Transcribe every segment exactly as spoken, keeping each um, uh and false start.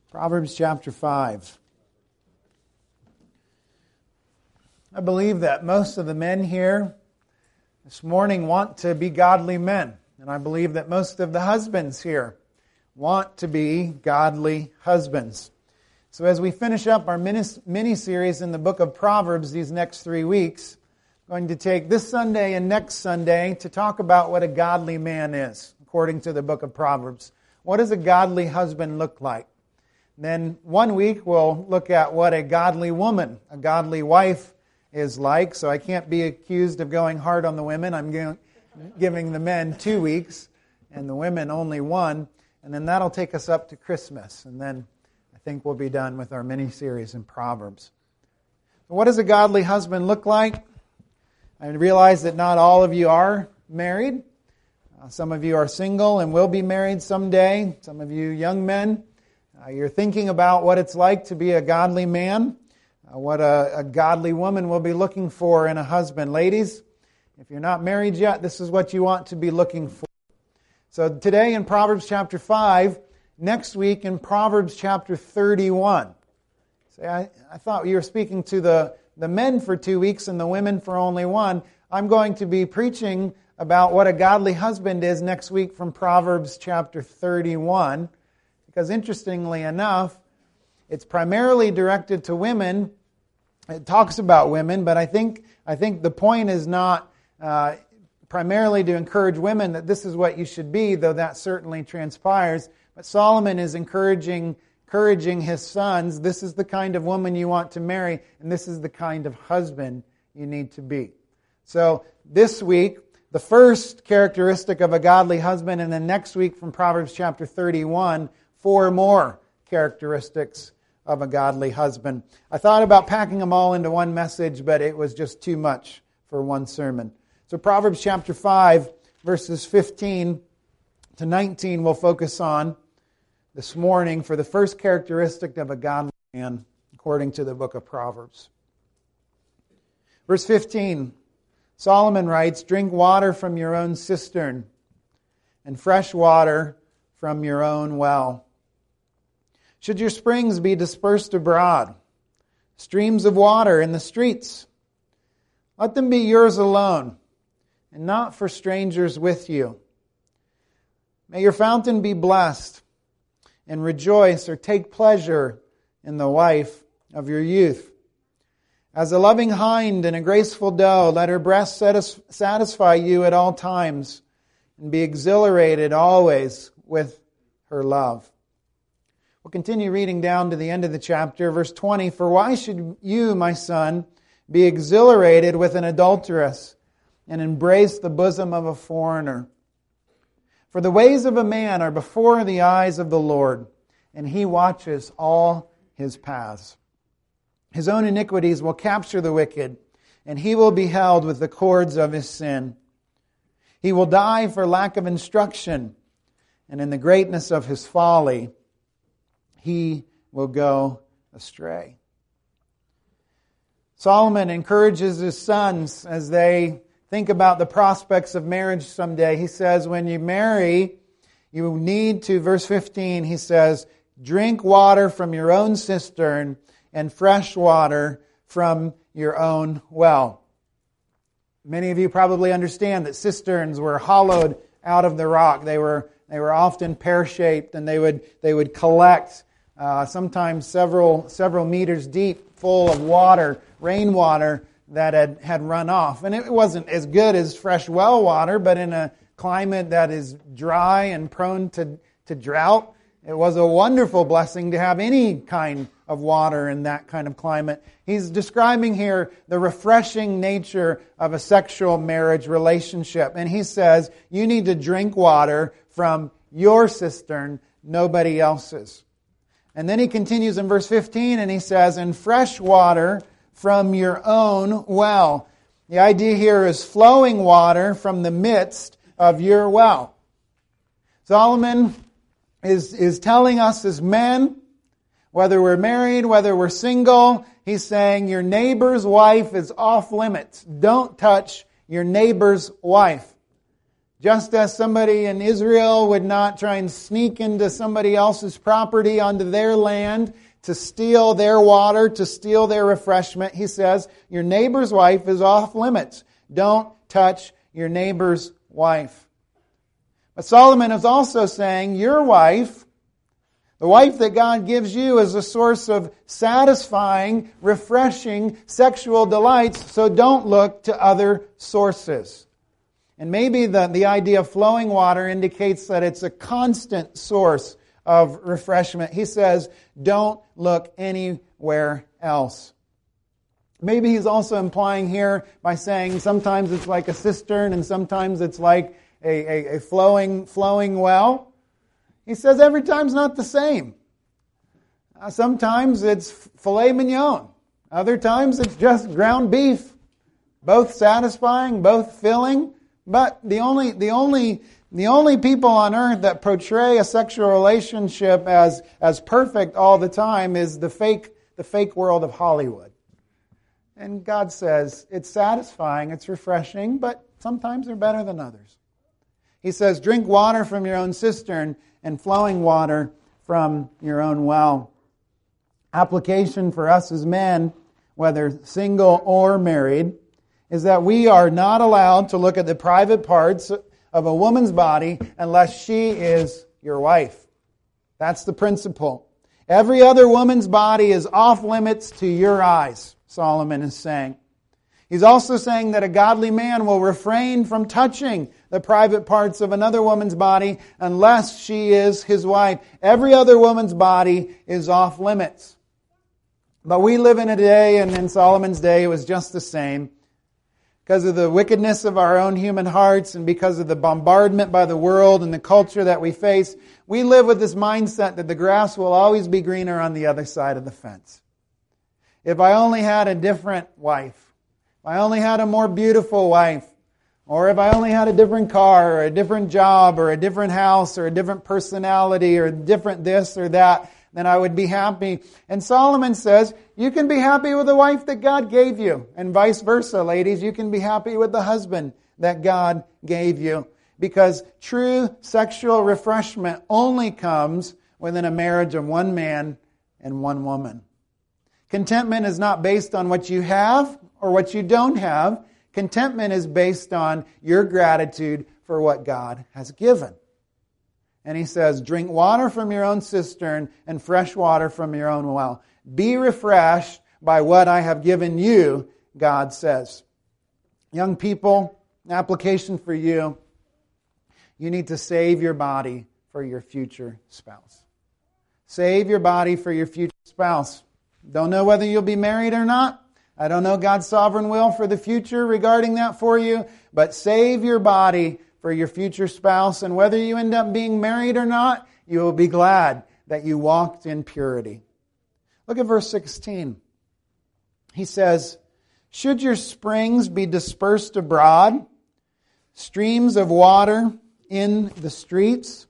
Proverbs chapter five. I believe that most of the men here this morning want to be godly men. And I believe that most of the husbands here want to be godly husbands. So as we finish up our mini-series in the book of Proverbs these next three weeks, I'm going to take this Sunday and next Sunday to talk about what a godly man is, according to the book of Proverbs. What does a godly husband look like? Then one week we'll look at what a godly woman, a godly wife is like. So I can't be accused of going hard on the women. I'm giving the men two weeks and the women only one. And then that'll take us up to Christmas. And then I think we'll be done with our mini-series in Proverbs. What does a godly husband look like? I realize that not all of you are married. Uh, some of you are single and will be married someday. Some of you young men, uh, you're thinking about what it's like to be a godly man, uh, what a, a godly woman will be looking for in a husband. Ladies, if you're not married yet, this is what you want to be looking for. So today in Proverbs chapter five, next week in Proverbs chapter thirty-one. See, I, I thought you were speaking to the, the men for two weeks and the women for only one. I'm going to be preaching about what a godly husband is next week from Proverbs chapter thirty-one. Because interestingly enough, it's primarily directed to women. It talks about women, but I think I think the point is not uh, primarily to encourage women that this is what you should be, though that certainly transpires. But Solomon is encouraging, encouraging his sons, this is the kind of woman you want to marry, and this is the kind of husband you need to be. So this week, the first characteristic of a godly husband, and then next week from Proverbs chapter thirty-one, four more characteristics of a godly husband. I thought about packing them all into one message, but it was just too much for one sermon. So Proverbs chapter five, verses fifteen to nineteen we'll focus on this morning for the first characteristic of a godly man, according to the book of Proverbs. Verse fifteen, Solomon writes, "Drink water from your own cistern, and fresh water from your own well. Should your springs be dispersed abroad, streams of water in the streets, let them be yours alone, and not for strangers with you. May your fountain be blessed, and rejoice or take pleasure in the wife of your youth. As a loving hind and a graceful doe, let her breast satisfy you at all times, and be exhilarated always with her love." We'll continue reading down to the end of the chapter, verse twenty. "For why should you, my son, be exhilarated with an adulteress, and embrace the bosom of a foreigner? For the ways of a man are before the eyes of the Lord, and He watches all his paths. His own iniquities will capture the wicked, and he will be held with the cords of his sin. He will die for lack of instruction, and in the greatness of his folly, he will go astray." Solomon encourages his sons as they think about the prospects of marriage someday. He says, when you marry, you need to, verse fifteen, he says, "Drink water from your own cistern and fresh water from your own well." Many of you probably understand that cisterns were hollowed out of the rock. They were they were often pear-shaped, and they would they would collect uh, sometimes several several meters deep, full of water, rainwater that had, had run off. And it wasn't as good as fresh well water, but in a climate that is dry and prone to, to drought, it was a wonderful blessing to have any kind of water in that kind of climate. He's describing here the refreshing nature of a sexual marriage relationship. And he says, you need to drink water from your cistern, nobody else's. And then he continues in verse fifteen, and he says, "And fresh water from your own well." The idea here is flowing water from the midst of your well. Solomon is, is telling us as men, whether we're married, whether we're single, he's saying your neighbor's wife is off limits. Don't touch your neighbor's wife. Just as somebody in Israel would not try and sneak into somebody else's property onto their land to steal their water, to steal their refreshment, he says, your neighbor's wife is off limits. Don't touch your neighbor's wife. But Solomon is also saying, your wife, the wife that God gives you, is a source of satisfying, refreshing sexual delights, so don't look to other sources. And maybe the, the idea of flowing water indicates that it's a constant source of refreshment. He says, don't look anywhere else. Maybe he's also implying here by saying sometimes it's like a cistern and sometimes it's like a, a, a flowing, flowing well. He says every time's not the same. Uh, sometimes it's filet mignon. Other times it's just ground beef. Both satisfying, both filling. But the only, the only, the only people on earth that portray a sexual relationship as, as perfect all the time is the fake, the fake world of Hollywood. And God says it's satisfying, it's refreshing, but sometimes they're better than others. He says, drink water from your own cistern and flowing water from your own well. Application for us as men, whether single or married, is that we are not allowed to look at the private parts of a woman's body unless she is your wife. That's the principle. Every other woman's body is off limits to your eyes, Solomon is saying. He's also saying that a godly man will refrain from touching the private parts of another woman's body unless she is his wife. Every other woman's body is off limits. But we live in a day, and in Solomon's day it was just the same. Because of the wickedness of our own human hearts and because of the bombardment by the world and the culture that we face, we live with this mindset that the grass will always be greener on the other side of the fence. If I only had a different wife, if I only had a more beautiful wife, or if I only had a different car or a different job or a different house or a different personality or a different this or that, then I would be happy. And Solomon says, you can be happy with the wife that God gave you. And vice versa, ladies, you can be happy with the husband that God gave you. Because true sexual refreshment only comes within a marriage of one man and one woman. Contentment is not based on what you have or what you don't have. Contentment is based on your gratitude for what God has given. And he says, drink water from your own cistern and fresh water from your own well. Be refreshed by what I have given you, God says. Young people, an application for you. You need to save your body for your future spouse. Save your body for your future spouse. Don't know whether you'll be married or not. I don't know God's sovereign will for the future regarding that for you. But save your body for your future spouse, and whether you end up being married or not, you will be glad that you walked in purity. Look at verse sixteen. He says, should your springs be dispersed abroad, streams of water in the streets?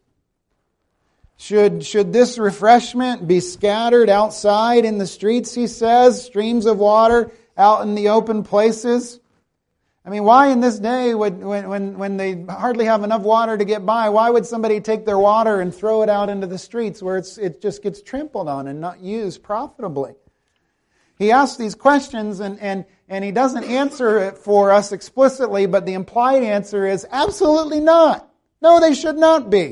Should, should this refreshment be scattered outside in the streets, he says, streams of water out in the open places? I mean, why in this day, would, when, when, when they hardly have enough water to get by, why would somebody take their water and throw it out into the streets where it's, it just gets trampled on and not used profitably? He asks these questions and, and, and he doesn't answer it for us explicitly, but the implied answer is absolutely not. No, they should not be.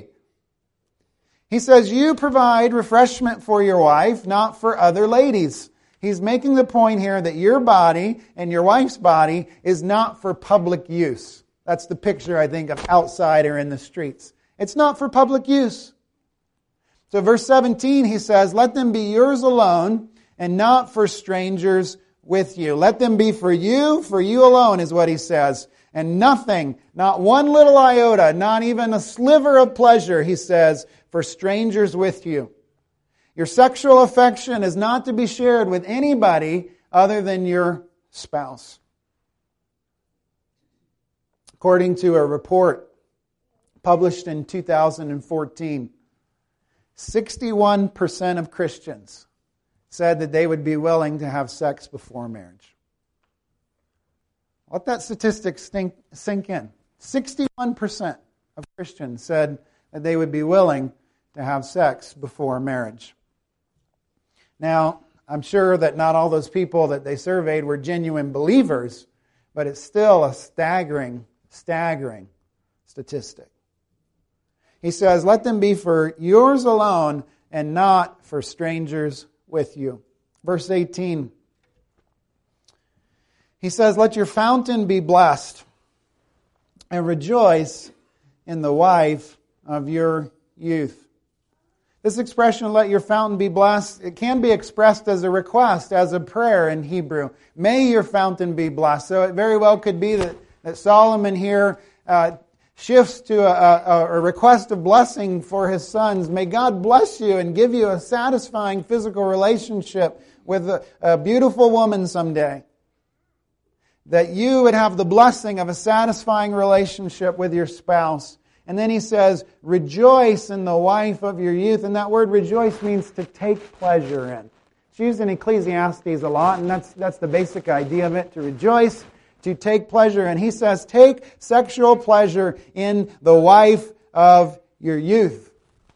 He says, you provide refreshment for your wife, not for other ladies. He's making the point here that your body and your wife's body is not for public use. That's the picture, I think, of outside or in the streets. It's not for public use. So verse seventeen, he says, let them be yours alone and not for strangers with you. Let them be for you, for you alone is what he says. And nothing, not one little iota, not even a sliver of pleasure, he says, for strangers with you. Your sexual affection is not to be shared with anybody other than your spouse. According to a report published in two thousand fourteen, sixty-one percent of Christians said that they would be willing to have sex before marriage. Let that statistic sink in. sixty-one percent of Christians said that they would be willing to have sex before marriage. Now, I'm sure that not all those people that they surveyed were genuine believers, but it's still a staggering, staggering statistic. He says, let them be for yours alone and not for strangers with you. Verse eighteen. He says, let your fountain be blessed and rejoice in the wife of your youth. This expression, let your fountain be blessed, it can be expressed as a request, as a prayer in Hebrew. May your fountain be blessed. So it very well could be that, that Solomon here uh, shifts to a, a, a request of blessing for his sons. May God bless you and give you a satisfying physical relationship with a, a beautiful woman someday. That you would have the blessing of a satisfying relationship with your spouse. And then he says, rejoice in the wife of your youth. And that word rejoice means to take pleasure in. It's used in Ecclesiastes a lot, and that's, that's the basic idea of it, to rejoice, to take pleasure. And he says, take sexual pleasure in the wife of your youth.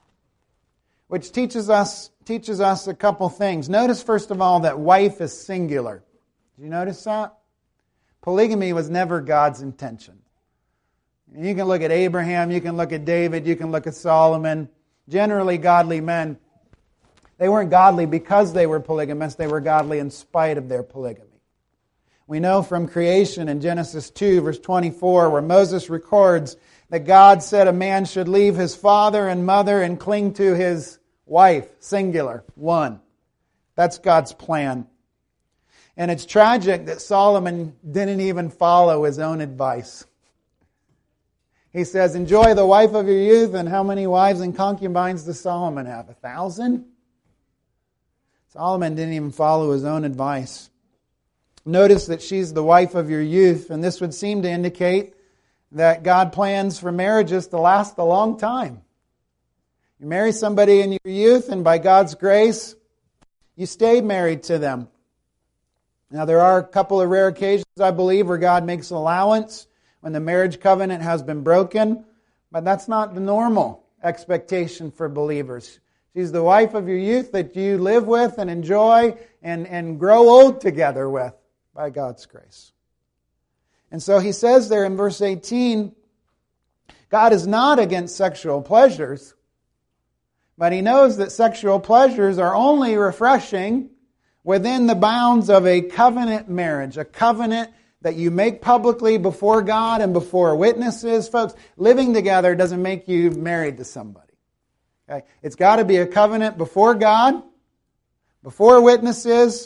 Which teaches us, teaches us a couple things. Notice, first of all, that wife is singular. Did you notice that? Polygamy was never God's intention. You can look at Abraham, you can look at David, you can look at Solomon. Generally godly men. They weren't godly because they were polygamists. They were godly in spite of their polygamy. We know from creation in Genesis two, verse twenty-four, where Moses records that God said a man should leave his father and mother and cling to his wife, singular, one. That's God's plan. And it's tragic that Solomon didn't even follow his own advice. He says, enjoy the wife of your youth. And how many wives and concubines does Solomon have? A thousand? Solomon didn't even follow his own advice. Notice that she's the wife of your youth. And this would seem to indicate that God plans for marriages to last a long time. You marry somebody in your youth, and by God's grace, you stay married to them. Now, there are a couple of rare occasions, I believe, where God makes an allowance when the marriage covenant has been broken, but that's not the normal expectation for believers. She's the wife of your youth that you live with and enjoy and, and grow old together with by God's grace. And so he says there in verse eighteen, God is not against sexual pleasures, but he knows that sexual pleasures are only refreshing within the bounds of a covenant marriage, a covenant that you make publicly before God and before witnesses. Folks, living together doesn't make you married to somebody. Okay? It's got to be a covenant before God, before witnesses.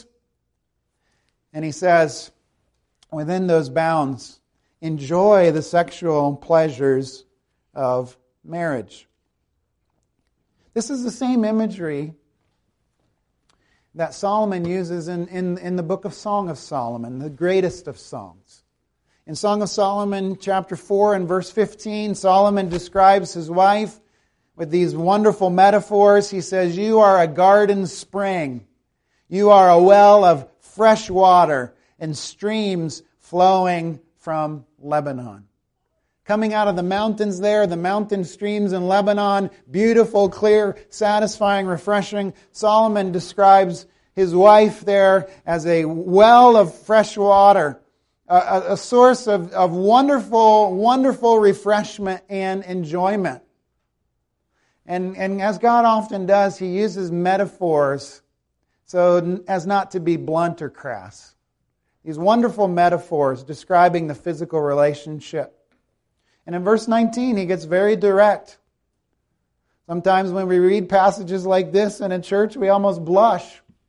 And he says, within those bounds, enjoy the sexual pleasures of marriage. This is the same imagery that Solomon uses in, in, in the book of Song of Solomon, the greatest of songs. In Song of Solomon, chapter four and verse fifteen, Solomon describes his wife with these wonderful metaphors. He says, you are a garden spring. You are a well of fresh water and streams flowing from Lebanon. Coming out of the mountains there, the mountain streams in Lebanon, beautiful, clear, satisfying, refreshing. Solomon describes his wife there as a well of fresh water, a, a source of, of wonderful, wonderful refreshment and enjoyment. And, and as God often does, he uses metaphors so as not to be blunt or crass. These wonderful metaphors describing the physical relationship. And in verse nineteen, he gets very direct. Sometimes when we read passages like this in a church, we almost blush.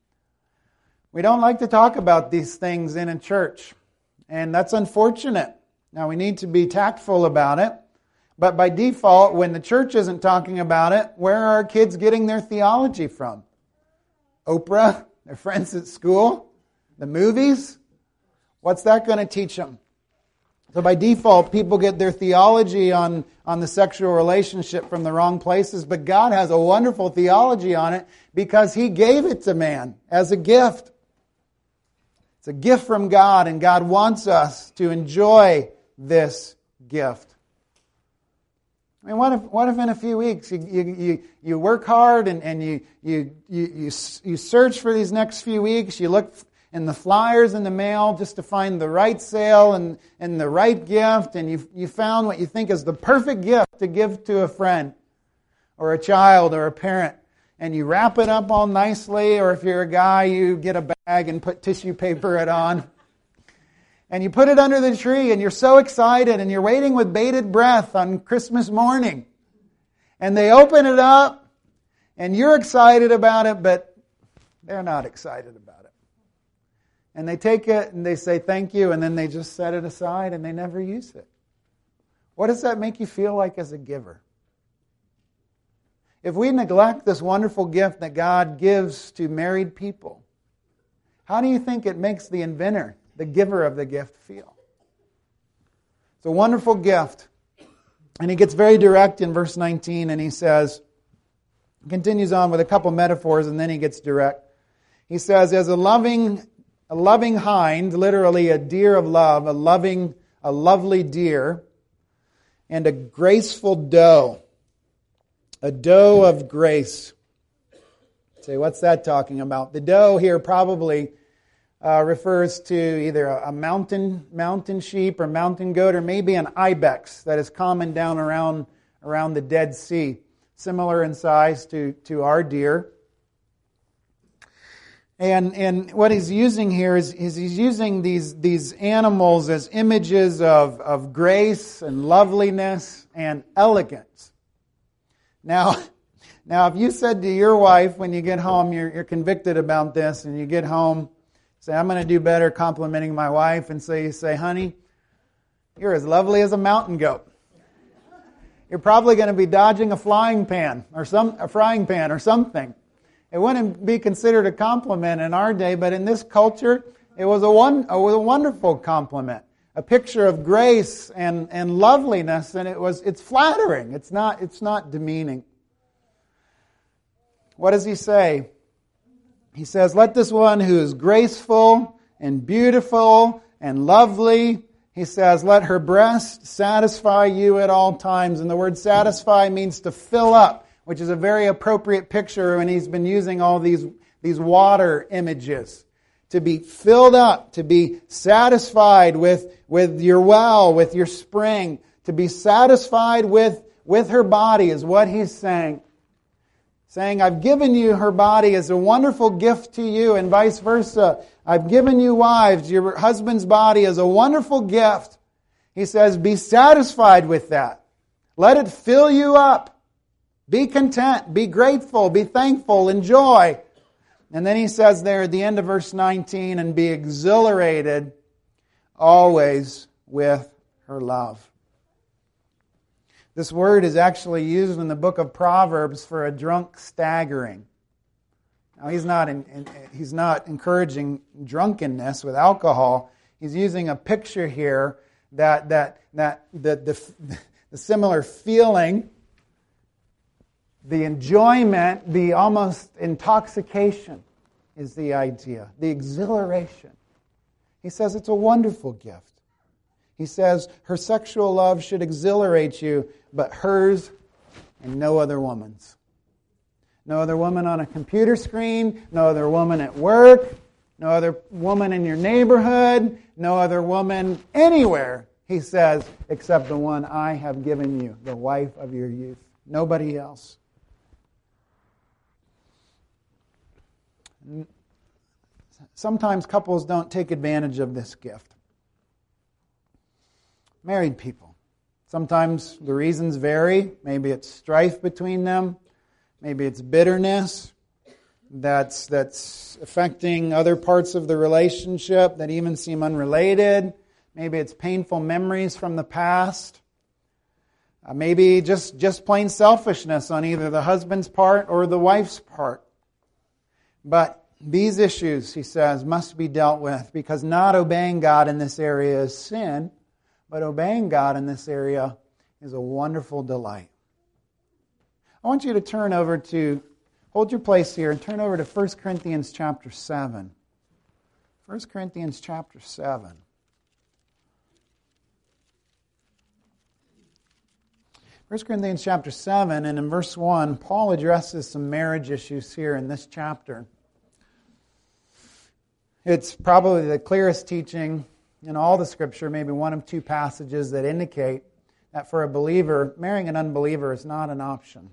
We don't like to talk about these things in a church. And that's unfortunate. Now, we need to be tactful about it. But by default, when the church isn't talking about it, where are our kids getting their theology from? Oprah? Their friends at school? The movies? What's that going to teach them? So by default, people get their theology on, on the sexual relationship from the wrong places, but God has a wonderful theology on it because he gave it to man as a gift. It's a gift from God, and God wants us to enjoy this gift. I mean, what if what if in a few weeks you you, you, you work hard and, and you, you you you you search for these next few weeks, you look in the flyers in the mail just to find the right sale and, and the right gift, and you you found what you think is the perfect gift to give to a friend or a child or a parent, and you wrap it up all nicely, or if you're a guy, you get a bag and put tissue paper it on. And you put it under the tree, and you're so excited, and you're waiting with bated breath on Christmas morning. And they open it up, and you're excited about it, but they're not excited about it. And they take it, and they say thank you, and then they just set it aside, and they never use it. What does that make you feel like as a giver? If we neglect this wonderful gift that God gives to married people, how do you think it makes the inventor, the giver of the gift, feel? It's a wonderful gift. And he gets very direct in verse nineteen, and he says, continues on with a couple metaphors, and then he gets direct. He says, as a loving, a loving hind, literally a deer of love, a loving, a lovely deer, and a graceful doe, a doe of grace. Say, what's that talking about? The doe here probably Uh, refers to either a mountain mountain sheep or mountain goat, or maybe an ibex that is common down around around the Dead Sea, similar in size to, to our deer. And and what he's using here is, is he's using these these animals as images of, of grace and loveliness and elegance. Now, now, if you said to your wife when you get home, you're, you're convicted about this, and you get home, say, I'm going to do better complimenting my wife, and so you say, honey, you're as lovely as a mountain goat. You're probably going to be dodging a flying pan or some a frying pan or something. It wouldn't be considered a compliment in our day, but in this culture, it was a one it was a wonderful compliment, a picture of grace and, and loveliness, and it was it's flattering. It's not it's not demeaning. What does he say? He says, let this one who is graceful and beautiful and lovely, he says, let her breast satisfy you at all times. And the word satisfy means to fill up, which is a very appropriate picture when he's been using all these, these water images. To be filled up, to be satisfied with, with your well, with your spring, to be satisfied with, with her body is what he's saying. Saying, I've given you her body as a wonderful gift to you, and vice versa. I've given you wives, your husband's body as a wonderful gift. He says, be satisfied with that. Let it fill you up. Be content, be grateful, be thankful, enjoy. And then he says there at the end of verse nineteen, and be exhilarated always with her love. This word is actually used in the book of Proverbs for a drunk staggering. Now, he's not in, in, he's not encouraging drunkenness with alcohol. He's using a picture here that that that the the, the similar feeling, the enjoyment, the almost intoxication is the idea, the exhilaration. He says it's a wonderful gift. He says her sexual love should exhilarate you, but hers and no other woman's. No other woman on a computer screen, no other woman at work, no other woman in your neighborhood, no other woman anywhere, he says, except the one I have given you, the wife of your youth. Nobody else. Sometimes couples don't take advantage of this gift. Married people. Sometimes the reasons vary. Maybe it's strife between them. Maybe it's bitterness that's that's affecting other parts of the relationship that even seem unrelated. Maybe it's painful memories from the past. Uh, maybe just, just plain selfishness on either the husband's part or the wife's part. But these issues, he says, must be dealt with, because not obeying God in this area is sin. But obeying God in this area is a wonderful delight. I want you to turn over to, hold your place here, and turn over to First Corinthians chapter seven. First Corinthians chapter seven. First Corinthians chapter seven, and in verse one, Paul addresses some marriage issues here in this chapter. It's probably the clearest teaching in all the Scripture, maybe one of two passages that indicate that for a believer, marrying an unbeliever is not an option.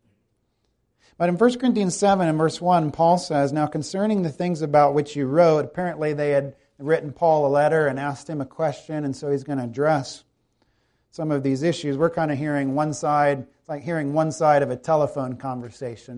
But in First Corinthians seven and verse one, Paul says, "Now concerning the things about which you wrote," apparently they had written Paul a letter and asked him a question, and so he's going to address some of these issues. We're kind of hearing one side, it's like hearing one side of a telephone conversation.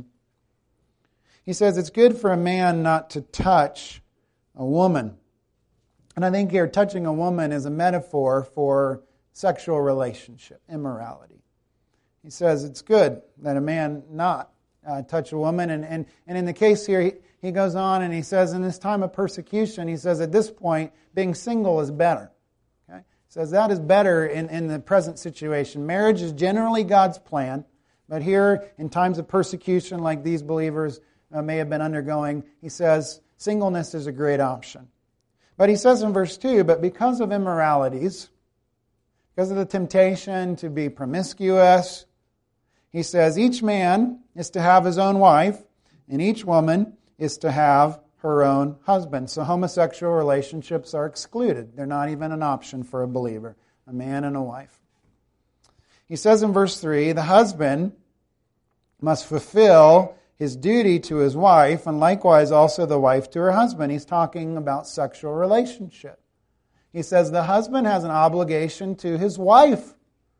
He says, "It's good for a man not to touch a woman." And I think here, touching a woman is a metaphor for sexual relationship, immorality. He says it's good that a man not uh, touch a woman. And, and, and in the case here, he, he goes on and he says, in this time of persecution, he says at this point, being single is better. Okay? He says that is better in, in the present situation. Marriage is generally God's plan, but here, in times of persecution like these believers uh, may have been undergoing, he says singleness is a great option. But he says in verse two, "But because of immoralities," because of the temptation to be promiscuous, he says each man is to have his own wife, and each woman is to have her own husband. So homosexual relationships are excluded. They're not even an option for a believer, a man and a wife. He says in verse three, "The husband must fulfill his duty to his wife, and likewise also the wife to her husband." He's talking about sexual relationship. He says the husband has an obligation to his wife.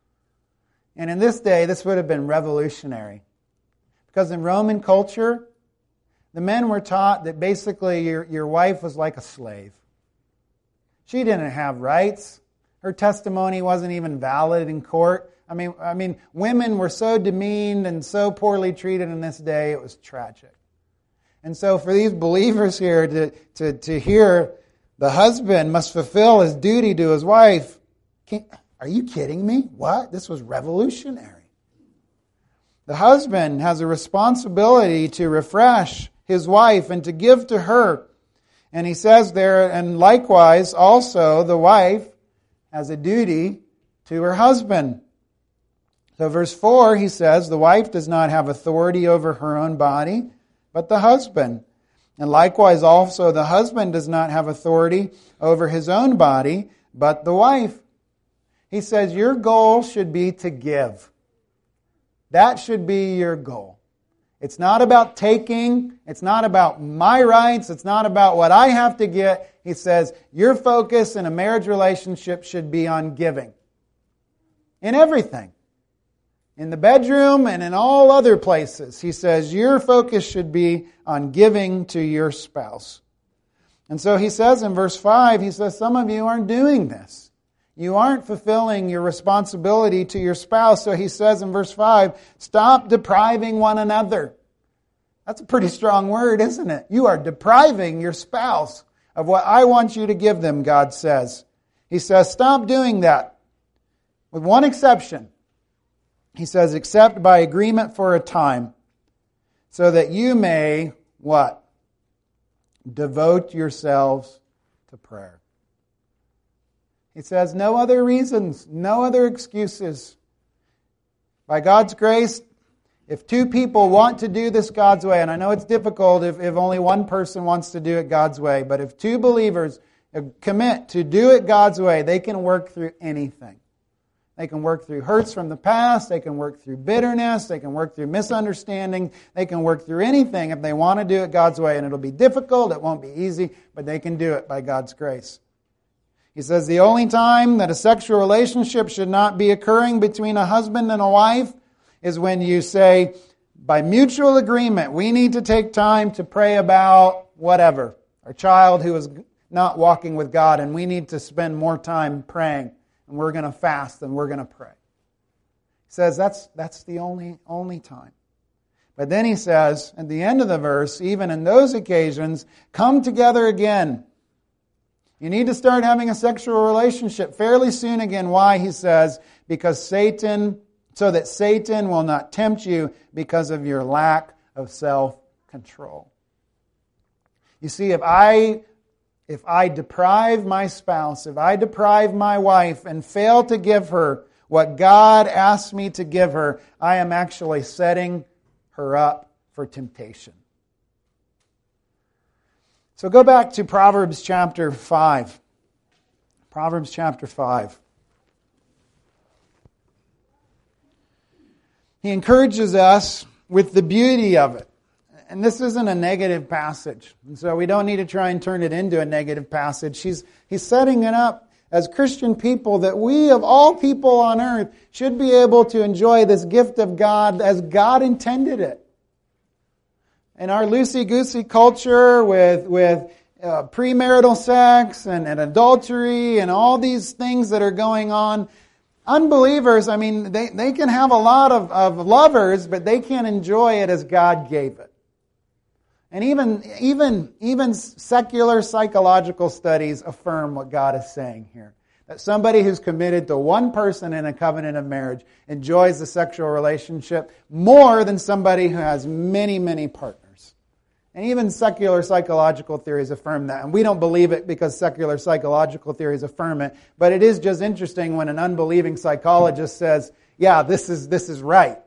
And in this day, this would have been revolutionary. Because in Roman culture, the men were taught that basically your, your wife was like a slave. She didn't have rights. Her testimony wasn't even valid in court. I mean, I mean, women were so demeaned and so poorly treated in this day, it was tragic. And so for these believers here to, to, to hear the husband must fulfill his duty to his wife, can, are you kidding me? What? This was revolutionary. The husband has a responsibility to refresh his wife and to give to her. And he says there, and likewise also the wife has a duty to her husband. So verse four, he says, "The wife does not have authority over her own body, but the husband. And likewise also the husband does not have authority over his own body, but the wife." He says your goal should be to give. That should be your goal. It's not about taking. It's not about my rights. It's not about what I have to get. He says your focus in a marriage relationship should be on giving. In everything. In the bedroom and in all other places. He says your focus should be on giving to your spouse. And so he says in verse five, he says some of you aren't doing this. You aren't fulfilling your responsibility to your spouse. So he says in verse five, stop depriving one another. That's a pretty strong word, isn't it? You are depriving your spouse of what I want you to give them, God says. He says, stop doing that. With one exception. He says, except by agreement for a time, so that you may, what? Devote yourselves to prayer. He says, no other reasons, no other excuses. By God's grace, if two people want to do this God's way, and I know it's difficult if, if only one person wants to do it God's way, but if two believers commit to do it God's way, they can work through anything. They can work through hurts from the past. They can work through bitterness. They can work through misunderstanding. They can work through anything if they want to do it God's way. And it'll be difficult. It won't be easy. But they can do it by God's grace. He says the only time that a sexual relationship should not be occurring between a husband and a wife is when you say, by mutual agreement, we need to take time to pray about whatever. Our child who is not walking with God, and we need to spend more time praying. And we're going to fast and we're going to pray. He says that's that's the only only time. But then he says, at the end of the verse, even in those occasions, come together again. You need to start having a sexual relationship fairly soon again. Why? He says, because Satan, so that Satan will not tempt you because of your lack of self-control. You see, if I If I deprive my spouse, if I deprive my wife and fail to give her what God asks me to give her, I am actually setting her up for temptation. So go back to Proverbs chapter five. Proverbs chapter five. He encourages us with the beauty of it. And this isn't a negative passage. And so we don't need to try and turn it into a negative passage. He's, he's setting it up as Christian people that we, of all people on earth, should be able to enjoy this gift of God as God intended it. In our loosey-goosey culture with, with uh, premarital sex and, and adultery and all these things that are going on, unbelievers, I mean, they, they can have a lot of, of lovers, but they can't enjoy it as God gave it. And even, even, even secular psychological studies affirm what God is saying here. That somebody who's committed to one person in a covenant of marriage enjoys the sexual relationship more than somebody who has many, many partners. And even secular psychological theories affirm that. And we don't believe it because secular psychological theories affirm it. But it is just interesting when an unbelieving psychologist says, yeah, this is, this is right.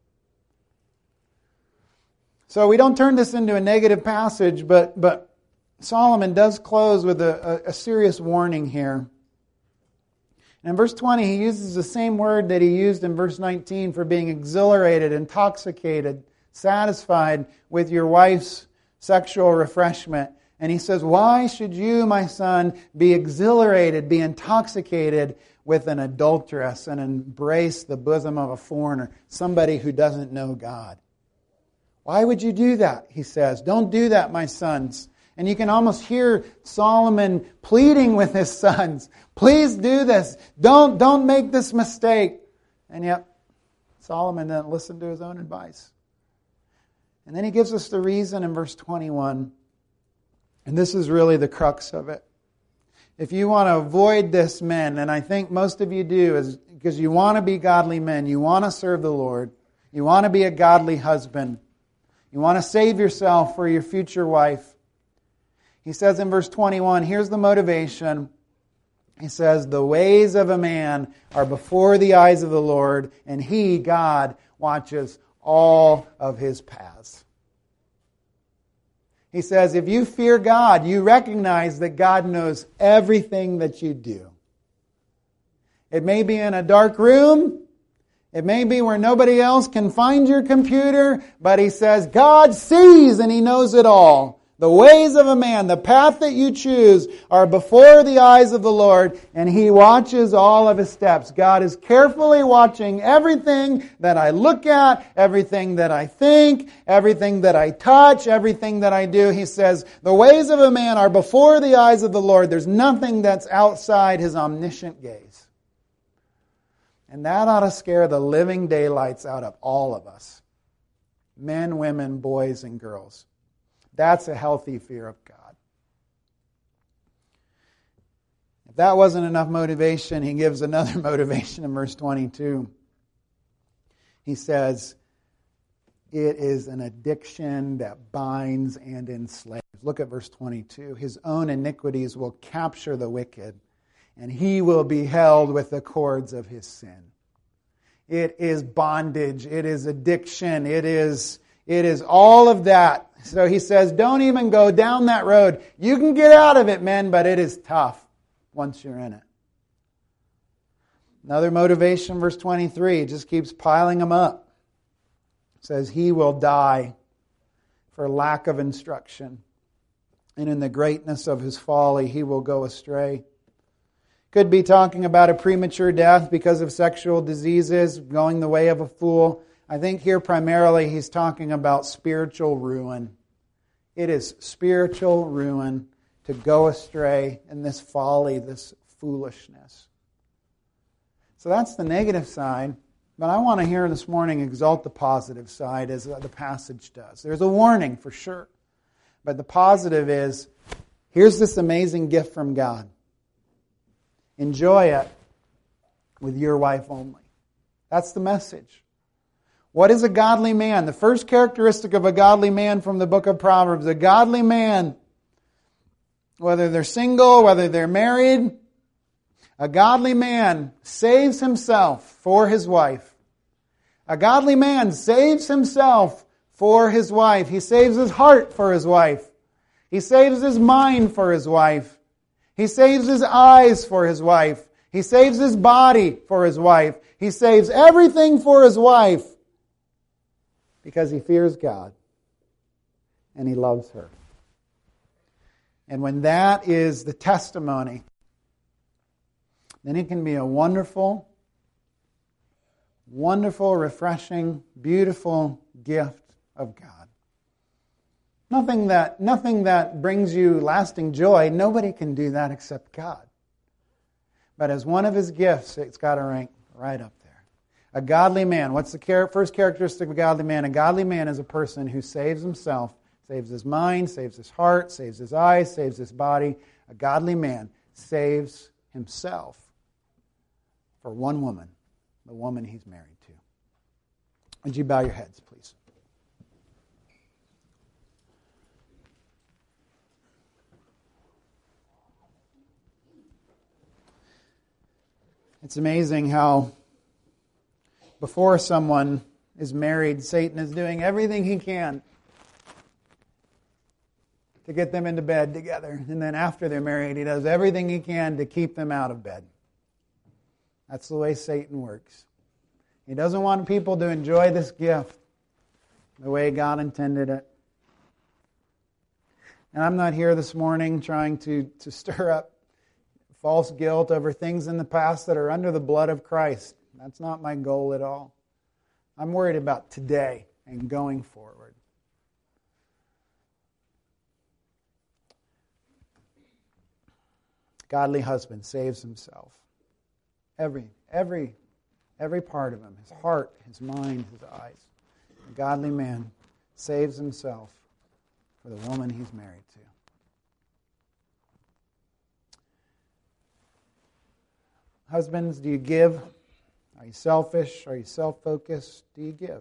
So we don't turn this into a negative passage, but, but Solomon does close with a, a, a serious warning here. And in verse twenty, he uses the same word that he used in verse nineteen for being exhilarated, intoxicated, satisfied with your wife's sexual refreshment. And he says, why should you, my son, be exhilarated, be intoxicated with an adulteress and embrace the bosom of a foreigner, somebody who doesn't know God? Why would you do that? He says. Don't do that, my sons. And you can almost hear Solomon pleading with his sons. Please do this. Don't, don't make this mistake. And yet, Solomon didn't listen to his own advice. And then he gives us the reason in verse twenty-one. And this is really the crux of it. If you want to avoid this, men, and I think most of you do, is because you want to be godly men, you want to serve the Lord, you want to be a godly husband, you want to save yourself for your future wife. He says in verse twenty-one, here's the motivation. He says, the ways of a man are before the eyes of the Lord, and He, God, watches all of His paths. He says, if you fear God, you recognize that God knows everything that you do. It may be in a dark room. It may be where nobody else can find your computer, but he says, God sees and He knows it all. The ways of a man, the path that you choose, are before the eyes of the Lord, and He watches all of His steps. God is carefully watching everything that I look at, everything that I think, everything that I touch, everything that I do. He says, the ways of a man are before the eyes of the Lord. There's nothing that's outside His omniscient gaze. And that ought to scare the living daylights out of all of us. Men, women, boys, and girls. That's a healthy fear of God. If that wasn't enough motivation, he gives another motivation in verse twenty-two. He says, it is an addiction that binds and enslaves. Look at verse twenty-two. His own iniquities will capture the wicked, and he will be held with the cords of his sin. It is bondage. It is addiction. It is, it is all of that. So he says, don't even go down that road. You can get out of it, men, but it is tough once you're in it. Another motivation, verse twenty-three, it just keeps piling them up. It says, he will die for lack of instruction, and in the greatness of his folly he will go astray. Could be talking about a premature death because of sexual diseases, going the way of a fool. I think here primarily he's talking about spiritual ruin. It is spiritual ruin to go astray in this folly, this foolishness. So that's the negative side. But I want to hear this morning exalt the positive side as the passage does. There's a warning for sure. But the positive is, here's this amazing gift from God. Enjoy it with your wife only. That's the message. What is a godly man? The first characteristic of a godly man from the book of Proverbs, a godly man, whether they're single, whether they're married, A godly man saves himself for his wife. A godly man saves himself for his wife. He saves his heart for his wife. He saves his mind for his wife. He saves his eyes for his wife. He saves his body for his wife. He saves everything for his wife because he fears God and he loves her. And when that is the testimony, then it can be a wonderful, wonderful, refreshing, beautiful gift of God. Nothing that, nothing that brings you lasting joy, nobody can do that except God. But as one of His gifts, it's got to rank right up there. A godly man. What's the first characteristic of a godly man? A godly man is a person who saves himself, saves his mind, saves his heart, saves his eyes, saves his body. A godly man saves himself for one woman, the woman he's married to. Would you bow your heads, please? It's amazing how before someone is married, Satan is doing everything he can to get them into bed together. And then after they're married, he does everything he can to keep them out of bed. That's the way Satan works. He doesn't want people to enjoy this gift the way God intended it. And I'm not here this morning trying to, to stir up false guilt over things in the past that are under the blood of Christ. That's not my goal at all. I'm worried about today and going forward. Godly husband saves himself. Every, every, every part of him, his heart, his mind, his eyes. A godly man saves himself for the woman he's married to. Husbands, do you give? Are you selfish? Are you self-focused? Do you give?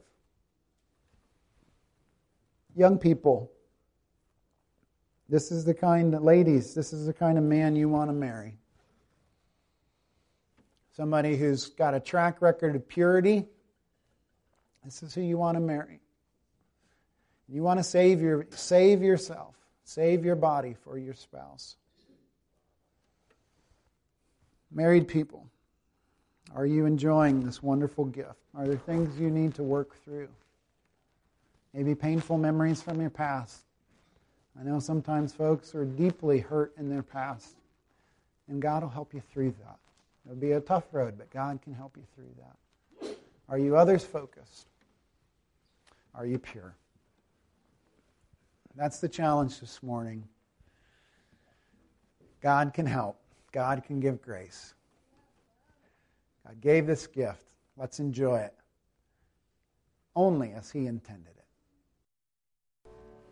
Young people, this is the kind of, ladies, this is the kind of man you want to marry. Somebody who's got a track record of purity. This is who you want to marry. You want to save your, save yourself, save your body for your spouse. Married people, are you enjoying this wonderful gift? Are there things you need to work through? Maybe painful memories from your past. I know sometimes folks are deeply hurt in their past, and God will help you through that. It'll be a tough road, but God can help you through that. Are you others focused? Are you pure? That's the challenge this morning. God can help. God can give grace. God gave this gift. Let's enjoy it only as He intended it.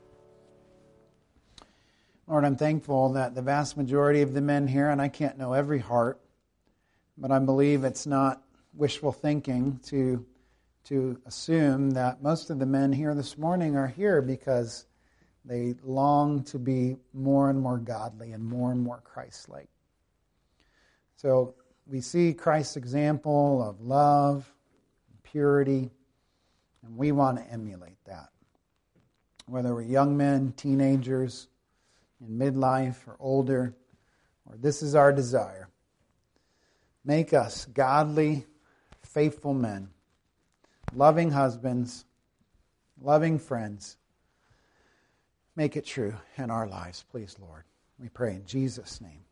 Lord, I'm thankful that the vast majority of the men here, and I can't know every heart, but I believe it's not wishful thinking to, to assume that most of the men here this morning are here because they long to be more and more godly and more and more Christ-like. So we see Christ's example of love, and purity, and we want to emulate that. Whether we're young men, teenagers, in midlife, or older, or this is our desire. Make us godly, faithful men, loving husbands, loving friends. Make it true in our lives, please, Lord. We pray in Jesus' name.